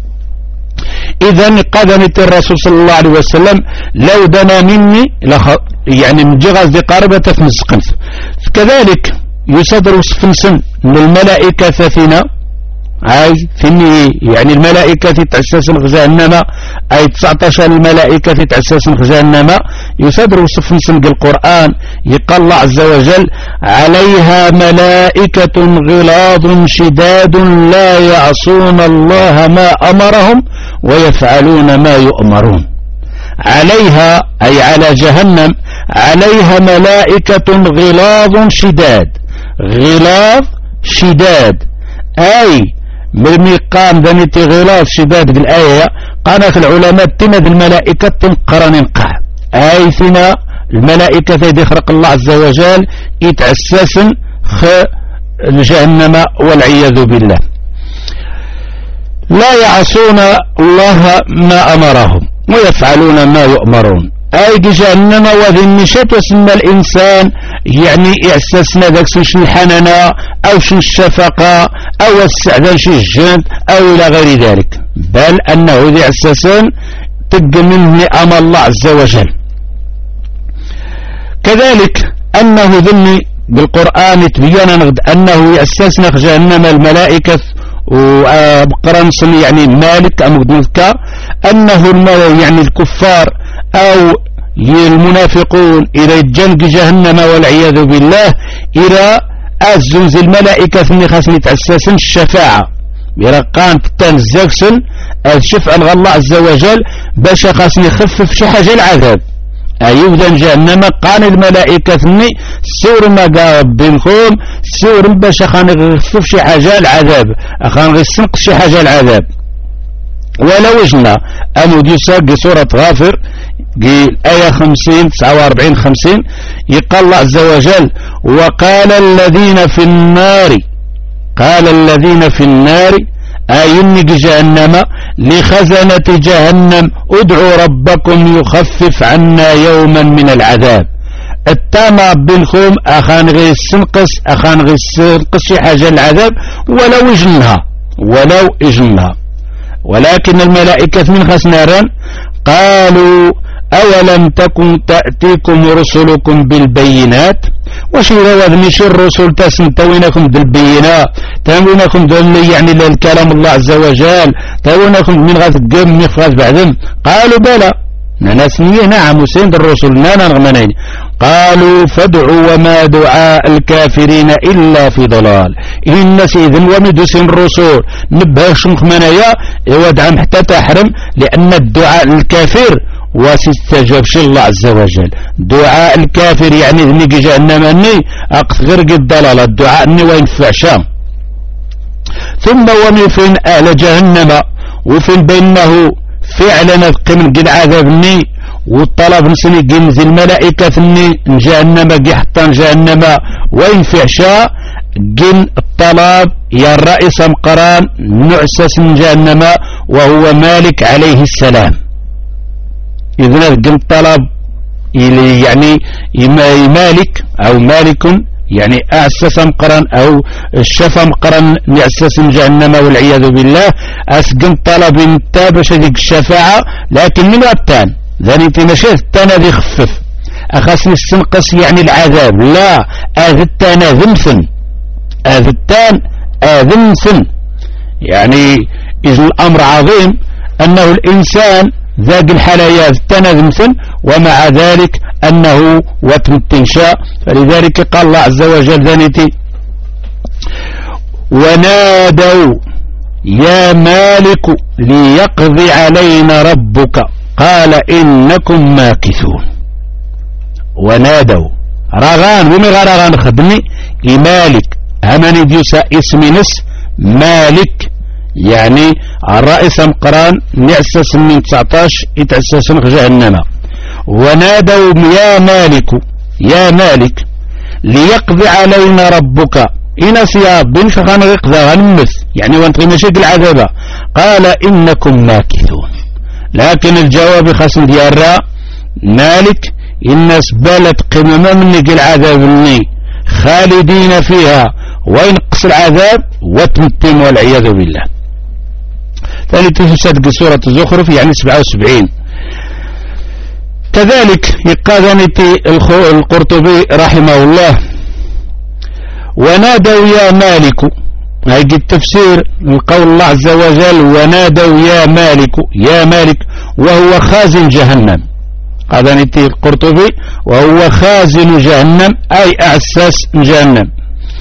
إذن قدمت الرسول صلى الله عليه وسلم لو دنا مني يعني من جغز دي قاربة تفنسقنف كذلك يصدر وصفنسن للملائكة ثلاثين أي ثني يعني الملائكة تتأسس جهنم أي تسعطاش الملائكة تتأسس جهنم يصدر وصف نسنق القرآن يقال الله عز وجل عليها ملائكة غلاظ شداد لا يعصون الله ما أمرهم ويفعلون ما يؤمرون. عليها أي على جهنم عليها ملائكة غلاظ شداد غلاظ شداد أي مرمي قام ذنتي غلاظ شداد بالآية قالت العلماء تند الملائكة تنقرن انقع أي ثنا الملائكة يدي خرق الله عز وجل يتأسسن خ الجهنم والعياذ بالله لا يعصون الله ما أمرهم ويفعلون ما يؤمرون أي جهنم وذي النشات وسمى الإنسان يعني إحساسنا ذاك شن الحنانة أو شن الشفقة أو السعدان شن الجند أو إلى غير ذلك بل أنه ذي إحساسان تبقى من نعم الله عز وجل. كذلك أنه ذني بالقرآن تبين نغد أنه يأسسنا جهنم الملائكة وقرنص يعني مالك أم نذكر أنه يعني الكفار أو المنافقون إلى جنب جهنم والعياذ بالله إلى أزنز الملائكة ثم خاصني تأسسن الشفاعة برقان تنزكسن الشفع الله عز وجل باش خاصني يخفف شي حاجة العذاب أيوذا جهنم قان الملائكة ثمي سور ما قاب بينكم سور باش خان يخفف شي حاجة العذاب خان يسنق شي حاجة العذاب. ولو وجنا أمود يساق سورة غافر الآية خمسين تسعة وأربعين خمسين يقال الله عز وجل وقال الذين في النار قال الذين في النار آينك جهنم لخزنة جهنم ادعوا ربكم يخفف عنا يوما من العذاب. التامع بينكم أخان غير السنقص أخان غير السنقص شي حاجة العذاب ولو اجنها ولو اجنها. ولكن الملائكة من خسنارا قالوا أولم تكن تأتيكم رسلكم بالبينات وش يروذنيش الرسل تسنتوينكم بالبينات تنوينكم دل يعني للكلام الله عز وجل تنوينكم من غاث قم مخفاز بعدهم قالوا بلى ناسنيه نعم وسند الرسل نانا نغمنين قالوا فادعوا وما دعاء الكافرين إلا في ضلال. إن سيذن ومدسن الرسول نبهش مخمنايا ودعم حتى تحرم لأن الدعاء الكافر وسيستجابش الله عز وجل. دعاء الكافر يعني ذنك جهنم أني أقصغرق الضلال الدعاء أني وينفعشا. ثم ومن فين أهل جهنم وفين بينه فعلا أذقي من قد عذابني والطلب نسني جنز الملائكة ثني جهنم جحطان جهنم وينفعشا جن الطلب يا الرئيس مقران نعسس من جهنم وهو مالك عليه السلام. إذن الطلب يعني مالك أو مالك يعني أعسس مقرن أو الشفا مقرن نعسس جهنم والعياذ بالله أسقن طلب انت باش هذيك الشفاعة، لكن من التان ذاني انت ماشي التان هذي خفف أخاصني استنقص يعني العذاب، لا هذا التان ذمثن هذا التان ذمثن. يعني إذن الأمر عظيم أنه الإنسان ذاق الحلايا التنذمثن ومع ذلك أنه وتم التنشاء. فلذلك قال الله عز وجل ذانتي ونادوا يا مالك ليقضي علينا ربك قال إنكم ماكثون. ونادوا رغان ومي غرغان خدمي لمالك هماني ديوسا اسم نس مالك يعني الرئيس مقران نعسس من تسعطاش يتعسس جهنم. ونادوا يا مالك يا مالك ليقضي علينا ربك إنس يا بنش غنقضى غنمث يعني وانت مشاكل العذاب قال إنكم ماكثون. لكن الجواب خاص ديالها مالك الناس بالت قمما منك العذاب مني خالدين فيها وينقص العذاب وتمتم والعياذ بالله. ثالث تصدق سورة الزخرف يعني سبعة وسبعين. كذلك يقاذنتي القرطبي رحمه الله ونادوا يا مالك هاي التفسير القول الله عز وجل ونادوا يا مالك يا مالك وهو خازن جهنم. هذا نتي القرطبي وهو خازن جهنم أي أعساس جهنم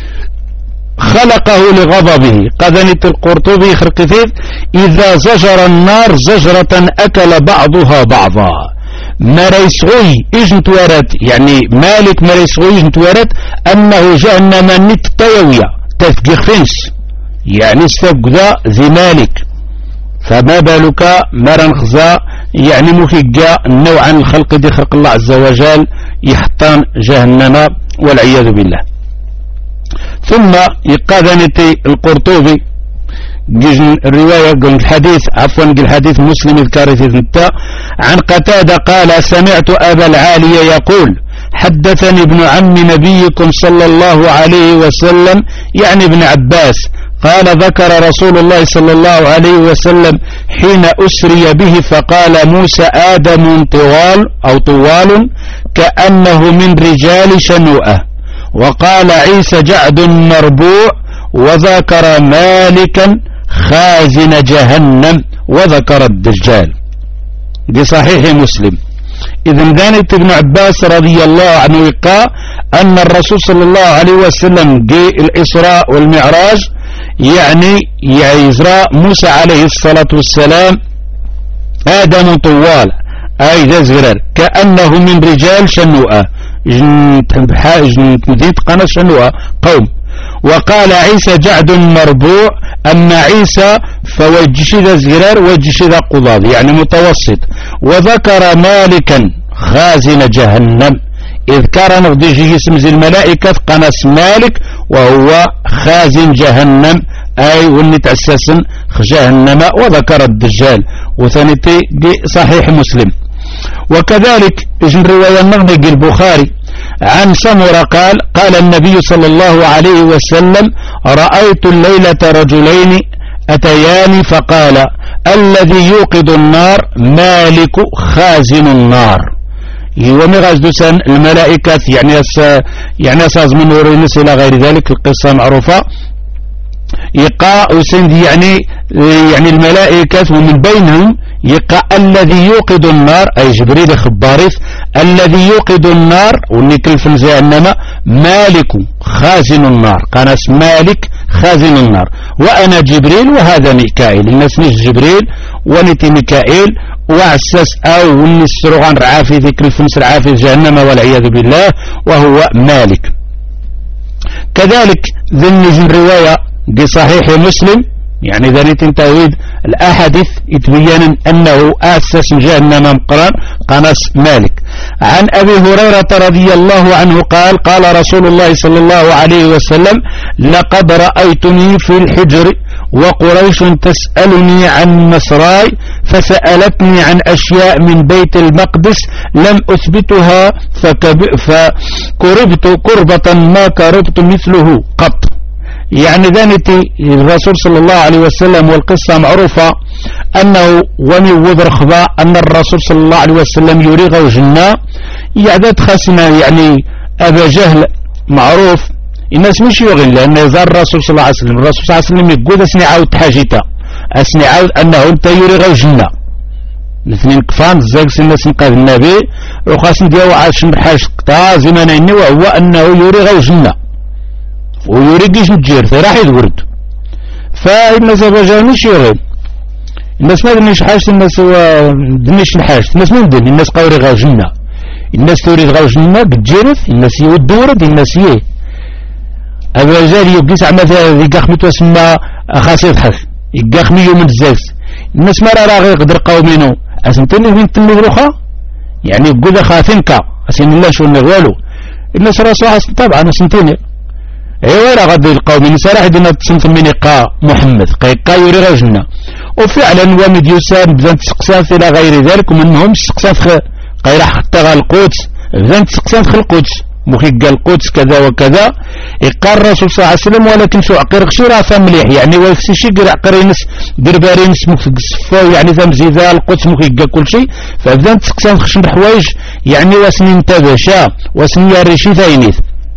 خلقه لغضبه. قذنت القرطبي خرقثيث إذا زجر النار زجرة أكل بعضها بعضا. مريسغي إجن توارد يعني مالك مريسغي إجن توارد أنه جهنم نتطيوية تفجيخ فنس يعني استفقذا ذي مالك، فما بالك مرن خزا يعني مفقا نوعا الخلق دي خلق الله عز وجل يحطان جهنم والعياذ بالله. ثم يقاذنتي القرطبي الرواية قل الحديث عفوا قل الحديث مسلم الكارثي النتا عن قتادة قال سمعت أبا العالية يقول حدثني ابن عم نبيكم صلى الله عليه وسلم يعني ابن عباس قال ذكر رسول الله صلى الله عليه وسلم حين أسري به فقال موسى آدم طوال أو طوال كأنه من رجال شنوءة، وقال عيسى جعد مربوع، وذكر مالكا خازن جهنم، وذكر الدجال. دي صحيح مسلم. إذن ذانت ابن عباس رضي الله عنه يقال أن الرسول صلى الله عليه وسلم جاء الإسراء والمعراج يعني يزرى موسى عليه الصلاة والسلام آدم طوال أي ذا زغرر كأنه من رجال شنوءة مدينة قناة شنوءة قوم، وقال عيسى جعد مربوع أما عيسى فوجش ذا زغرر وجش ذا قضاض يعني متوسط، وذكر مالكا خازن جهنم إذ كان نغدي اسم زي الملائكة قناس مالك وهو خازن جهنم أي واللي تأسسن جهنم، وذكر الدجال وثانيتي دي صحيح مسلم. وكذلك اجن رواية النغنق البخاري عن سمرة قال قال النبي صلى الله عليه وسلم رأيت الليلة رجلين أتياني فقال الذي يوقد النار مالك خازن النار. ومغاز دوسان الملائكة يعني أس يعني أساس من ورينس إلى غير ذلك القصة معروفة يقع وسند يعني يعني الملائكة ومن بينهم يقع الذي يوقد النار أي جبريل خبارث الذي يوقد النار ونكلف جهنم مالك خازن النار قال مالك خازن النار وأنا جبريل وهذا ميكائيل الناس مش جبريل ونتي ميكائيل وعسس أو ونسرغان رعافي ذكر الفنس رعافي جهنم والعياذ بالله وهو مالك. كذلك ذنج الرواية بصحيح مسلم يعني ذلك تنتهيد الأحاديث يتبين أنه أسس جهنم مقران قناس مالك. عن أبي هريرة رضي الله عنه قال قال رسول الله صلى الله عليه وسلم لقد رأيتني في الحجر وقريش تسألني عن مصراي فسألتني عن أشياء من بيت المقدس لم أثبتها فكب ف كربت كربة ما كربت مثله قط. يعني ذانتي الرسول صلى الله عليه وسلم، والقصة معروفة أنه ومن وذر خباء أن الرسول صلى الله عليه وسلم يريغ جنة يعدد خاسنا، يعني أبا جهل معروف الناس مش يغن، لأن يزار الرسول صلى الله عليه وسلم، الرسول صلى الله عليه وسلم يقول أسني عاود حاجته، أسني عاود أنه أنت يريغ جنة الاثنين كفان زاك سنة سنقاذ النبي وخاسن دياو عاشن حاج قطع زمانين، وهو أنه يريغ جنة ويريقش نجير فراح يدورد. فالناس أبا مش يغير الناس ما دنيش حاجة، الناس دنيش الحاجة، الناس ما ندن، الناس قاوري غاو جنة، الناس تريد غاو جنة بتجيرث، الناس يودورد، الناس يه أبا جال يقيس عمثا ذي قاخمت واسمى خاصي يضحك يقاخمي يوم الزاز، الناس ما راه يقدر قومينو أسنتني من تنمي الأخرى، يعني يقول خاثنك أسن الله شو والو، الناس راه طبعا أسنتني ايوا راه غادي القوم من صراحه دينا تصنف من قا محمد قا يوري غجنا، وفعلا ومد يسام بزان تسقسان الى غير ذلك، ومنهم تسقسان قايره حتى غا القدس بزان تسقسان في القدس مخي قال القدس كذا وكذا يقال الرسول صلى الله عليه وسلم، ولكن شو عقير غشي راه فهم مليح، يعني ويفسي شي قرا عقرينس دربارينس مخ الصفا، يعني فهم زيدا القدس مخي قال كل شيء، فبزان تسقسان خشن حوايج، يعني واسنين تباشا واسنين ريشي ثاينيث.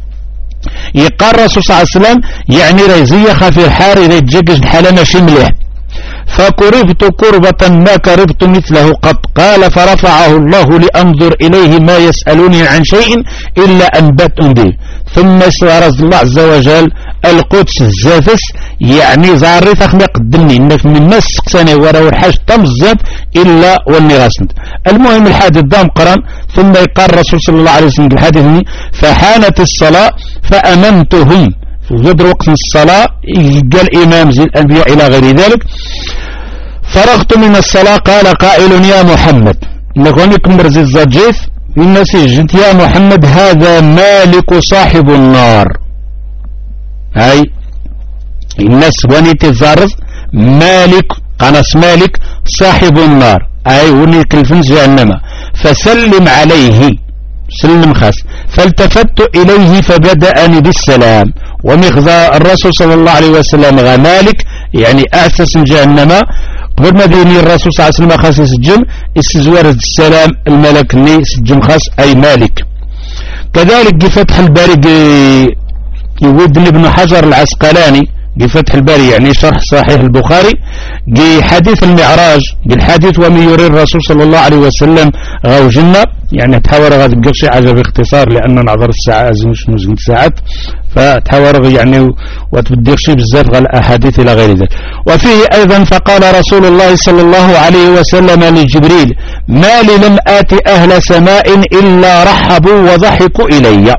يقال الرسول صلى الله عليه وسلم يعني ريزية خافي الحار إذا يتجقج الحالة ماشي مليح. فكربت كربة ما كربت مثله قط. قال فرفعه الله لأنظر إليه ما يسألوني عن شيء إلا أنبت به. ثم استعرض الله عز وجل القدس الزافس، يعني زاري تخمي قدمني انك من ما سقساني ورا الحاج تمزد الا والني غاسند. المهم الحادث دام قران. ثم يقال الرسول صلى الله عليه وسلم بالحديث فحانت الصلاة فأممتهم في غدر وقت الصلاة قال الإمام زي الأنبياء إلى غير ذلك. فرغت من الصلاة قال قائل يا محمد نكونكم مرزي الزجيف الناس جنت يا محمد هذا مالك صاحب النار. هاي الناس ونيت الزارز مالك قناص مالك صاحب النار، اي ونيك الفنس جهنم فسلم عليه سلم خاص. فالتفت اليه فبدأني بالسلام. ومخزى الرسول صلى الله عليه وسلم غا مالك يعني اسس جهنم قبل ما ديني الرسول صلى الله عليه وسلم خاص يسجم استزوار السلام الملك اللي سجم خاص اي مالك. كذلك فتح الباري يود ابن حجر العسقلاني بفتح الباري يعني شرح صحيح البخاري جي حديث المعراج بالحديث ومن يري الرسول صلى الله عليه وسلم غاو جنة، يعني تحاور غادي بقى شي حاجه باختصار لان نعذر الساعه مش نزمت ساعات فتحاور يعني وتبدي شي بزاف غير الاحاديث الى غير ذلك. وفيه ايضا فقال رسول الله صلى الله عليه وسلم لجبريل ما لي لم آتي اهل سماء الا رحبوا وضحكوا الي.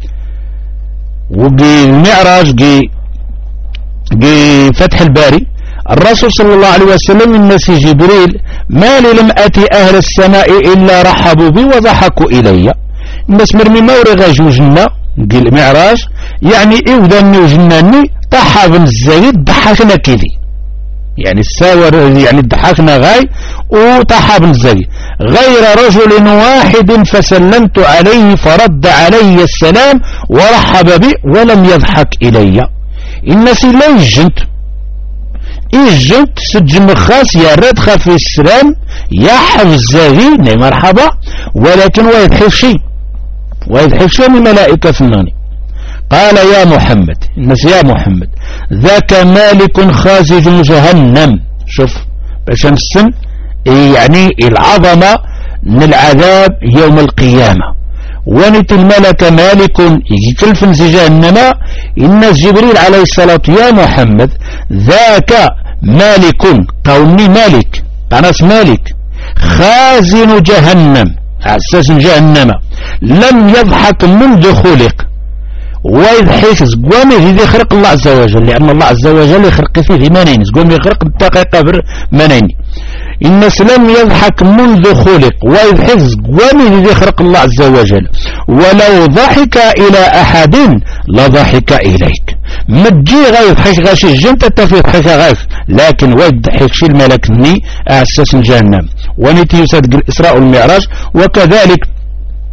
وجي المعراج جي جي فتح الباري الرسول صلى الله عليه وسلم الناس جبريل ما لي لم أتي أهل السماء إلا رحبوا بي وضحكوا إلي. الناس مرمي مورغا جوجنا قال المعراج يعني إوداني وجناني طحاب الزايد ضحكنا كذي، يعني الساور يعني ضحكنا غاي وطحاب الزايد غير رجل واحد فسلمت عليه فرد علي السلام ورحب بي ولم يضحك إلي. الناس لا يجنت يجنت سجم خاص يا رد خافي السلام يا حفظ زاغي مرحبا، ولكن ويضحك شيء ويضحك شيء من ملائكة فناني. قال يا محمد الناس يا محمد ذاك مالك خازج جهنم. شوف باش نسن يعني العظمة من العذاب يوم القيامة. ونت الملك مالك يجي كلفن زي جهنم. الناس جبريل عليه الصلاة يا محمد ذاك مالك قومي مالك قناص مالك خازن جهنم أساس جهنم لم يضحك منذ خلق ويضحك زقوامي إذا يخرق الله عز وجل، لأن الله عز وجل يخرق فيه منين زقوامي يخرق الدقيقة منين. الناس لم يضحك منذ خلق ويضحك زقوامي إذا يخرق الله عز وجل. ولو ضحك إلى أحد لضحك إليك. مجي غيضحك غاشي جنت تفي ضحك غاف، لكن ويضحك شي الملك ني أساس جهنم. ونتي يصدق الإسراء والمعراج. وكذلك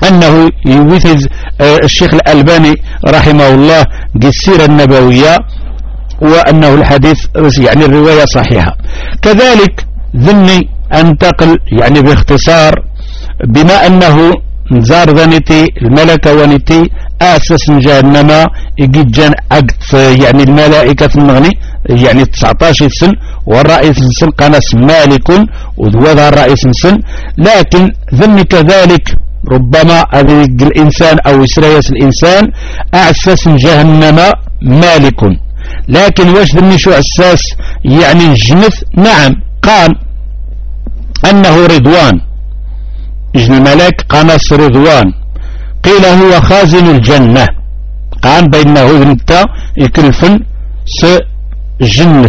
أنه يوثز الشيخ الألباني رحمه الله السيرة النبوية وأنه الحديث يعني الرواية صحيحة. كذلك ذني أنتقل يعني باختصار بما أنه نزار ذنتي الملكة ونتي أساس جهنم يجد جان عقد يعني الملائكة المغني يعني تسعطاش سن والرئيس سن قناس مالك وذوذا الرئيس سن. لكن ذني كذلك ربما هذا الإنسان أو إسرائيل الإنسان أساس جهنم مالك، لكن واش ذني شو أساس يعني الجنث؟ نعم قال أنه رضوان إجن الملاك قناص رضوان، قيل هو خازن الجنة، قال بينه ذنتا يكلفن سجنث.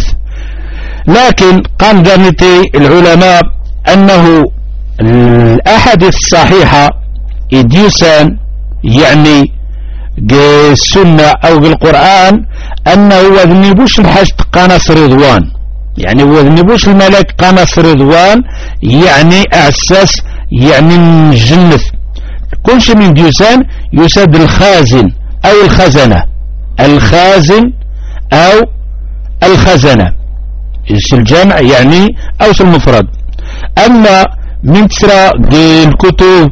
لكن قال ذنتي العلماء أنه الأحاديث الصحيحة إديوسان يعني السنة أو بالقرآن أنه وذنبوش الحاج قناص رضوان، يعني وذنبوش الملاك قناص رضوان يعني أعساس يعني الجنث. كل شيء من ديوسان يساد الخازن أو الخزنة، الخازن أو الخزنة الجمع يعني أو المفرد. أما من ترى الكتب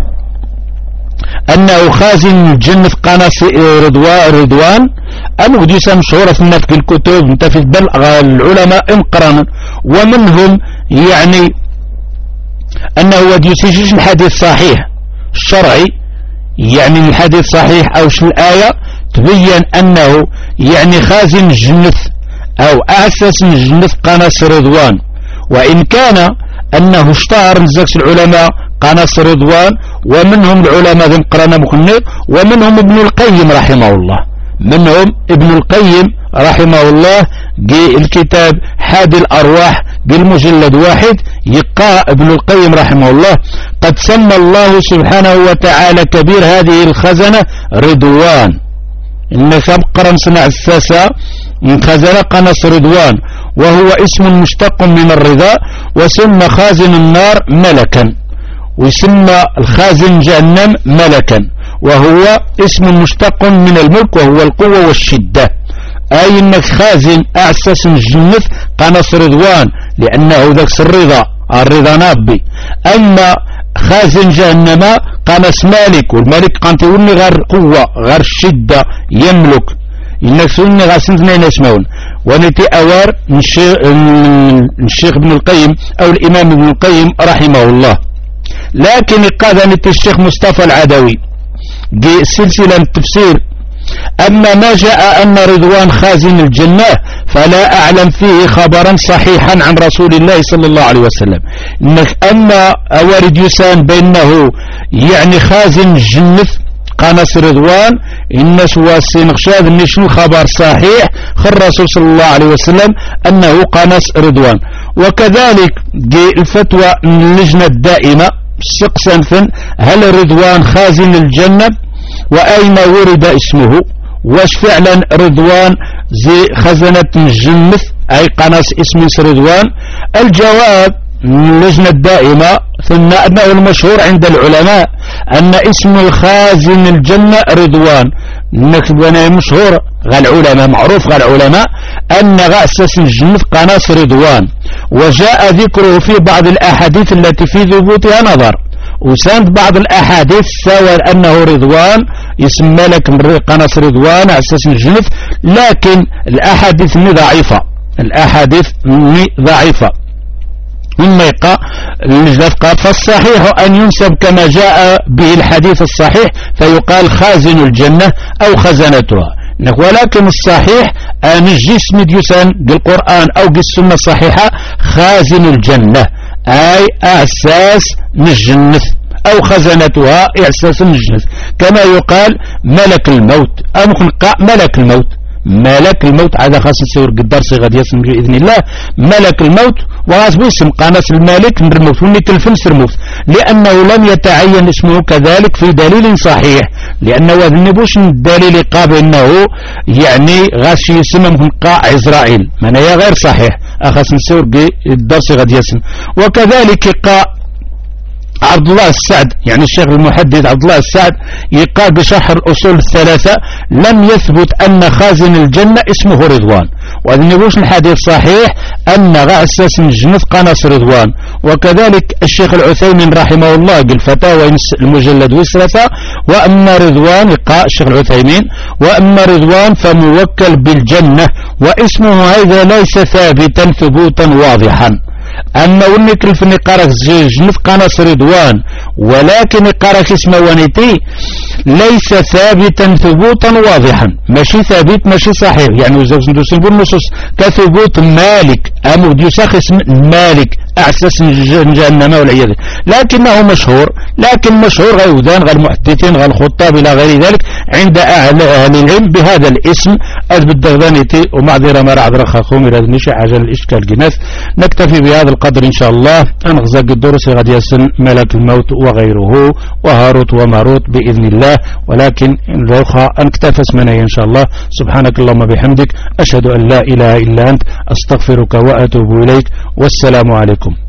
أنه خازن الجنة قناص رضوان رضوان أم ديوسان مشهورة في النفق الكتب انت في بل العلماء انقرن، ومنهم يعني أنه وديوسيش الحديث صحيح الشرعي يعني الحديث صحيح أو شو الآية تبين أنه يعني خازن الجنث أو أساس الجنث قناص رضوان، وإن كان أنه اشتهر نزاكس العلماء قناص رضوان، ومنهم العلماء ذن قرن مخنق، ومنهم ابن القيم رحمه الله، منهم ابن القيم رحمه الله جي الكتاب حاد الأرواح بالمجلد واحد يقاء ابن القيم رحمه الله قد سمى الله سبحانه وتعالى كبير هذه الخزنة رضوان، إن قرن صنع الساسة من خزنة قناص رضوان، وهو اسم مشتق من الرضا، وسمى خازن النار ملكا، ويسمى الخازن جهنم ملكا، وهو اسم مشتق من الملك وهو القوة والشدة، أي انك خازن أعساس الجنث قناص رضوان لأنه ذاك الرضا الرضا نابي. أما خازن جهنم قناص مالك، والملك قانت يقولني غير قوة غير الشدة يملك، إنك سنة غاسنتنا نسمعون. ونتي أوار الشيخ ابن القيم أو الإمام ابن القيم رحمه الله. لكن قال نتي الشيخ مصطفى العدوي جي سلسلة التفسير أما ما جاء أن رضوان خازن الجنة فلا أعلم فيه خبرا صحيحا عن رسول الله صلى الله عليه وسلم. إنك أما أورد يسان بأنه يعني خازن الجنة قناص رضوان الناس واسين غشاد نشنو خبر صحيح خر الرسول صلى الله عليه وسلم أنه قناص رضوان. وكذلك جي الفتوى من اللجنة الدائمة سقسا فن هل رضوان خازن الجنة وأين ورد اسمه، واش فعلا رضوان زي خزنة الجنة أي قناص اسم رضوان؟ الجواب من اللجنة الدائمة ثم أنه المشهور عند العلماء أن اسم الخازن الجنة رضوان، نكتب أنا مشهور غير العلماء معروف غير العلماء أن غأسس الجنة قناص رضوان، وجاء ذكره في بعض الأحاديث التي في ثبوتها نظر، وساند بعض الأحاديث سواء أنه رضوان يسمى لك قناص رضوان على أساس الجنة، لكن الأحاديث ضعيفة، الأحاديث ضعيفة. ثم يقع قال فالصحيح أن ينسب كما جاء به الحديث الصحيح فيقال خازن الجنة أو خزنتها، ولكن الصحيح أن الجسم ديسان بالقرآن أو بالسنة الصحيحة خازن الجنة أي أساس الجنة أو خزنتها إعساس الجنة، كما يقال ملك الموت أو نقع ملك الموت، ملك الموت هذا خاص يصير قدر صيغة يسمى بإذن الله ملك الموت، وغاز باسم قناص المالك من الموت ونكلفن سرموت، لأنه لم يتعين اسمه كذلك في دليل صحيح، لأنه ذنبوش الدليل قابل أنه يعني غاش يسمى من قاع إسرائيل من هي غير صحيح أخاص نصير قدر صيغة يسمى. وكذلك قاع عبد الله السعد يعني الشيخ المحدث عبد الله السعد يقال بشرح الأصول الثلاثة لم يثبت أن خازن الجنة اسمه رضوان، وهذا نقولش الحديث صحيح أن غا أساس الجنة قناص رضوان. وكذلك الشيخ العثيمين رحمه الله قال فتاوى المجلد والثلاثة وأما رضوان يقال الشيخ العثيمين وأما رضوان فموكل بالجنة واسمه هذا ليس ثابتا ثبوتا واضحا. أما ونك الفني قارك جنف قناص رضوان ولكن قارك اسمه ونيتي ليس ثابتا ثبوتا واضحا، ماشي ثابت ماشي صحيح، يعني وزوج ندوسن بالنصوص كثبوت مالك أمو ديوساخ اسم مالك أعساس جهنم والعياذ، لكنه مشهور، لكن مشهور غير ودان غير المحدثين غير الخطاب إلى غير ذلك عند أهل العلم بهذا الاسم البدغدانيتي. ومعذرة ما رعد رخاكم إلى ذنشي حاجة للإشكال جناث. نكتفي بهذا القدر إن شاء الله. أنغزاق الدروس غد يسن ملك الموت وغيره وهاروت وماروت بإذن الله، ولكن الروخة أنكتفى اسمنا إن شاء الله. سبحانك اللهم بحمدك أشهد أن لا إله إلا أنت أستغفرك وأتوب إليك، والسلام عليكم.